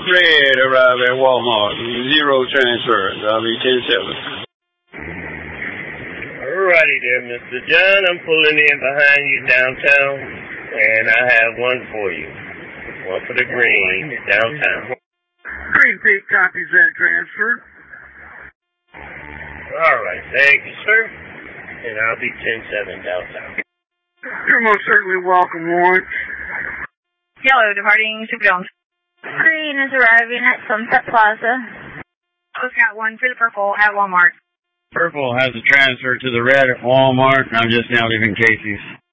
red arrive at Walmart. 0 transfer. I'll be 10-7. Alrighty there, Mr. John. I'm pulling in behind you downtown, and I have one for you. One for the green downtown. Green Peak copies that transfer. Alright, thank you, sir. And I'll be 10-7 downtown. You're most certainly welcome, Lawrence. Yellow departing Superdome. Green is arriving at Sunset Plaza. Got one for the purple at Walmart. Purple has a transfer to the red at Walmart, and I'm just now leaving Casey's.